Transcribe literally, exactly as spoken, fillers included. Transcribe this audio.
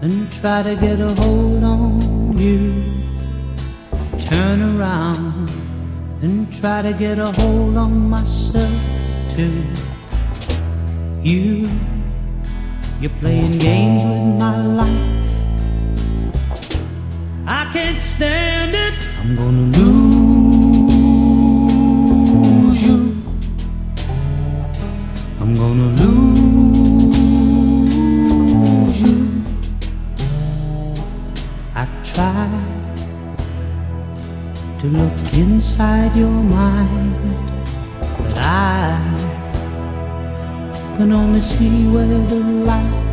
and try to get a hold on you. Turn around and try to get a hold on myself too. You, you're playing games with my life. I can't stand it. I'm gonna lose you. I'm gonna lose you. I try to look inside your mind, but I can only see where the light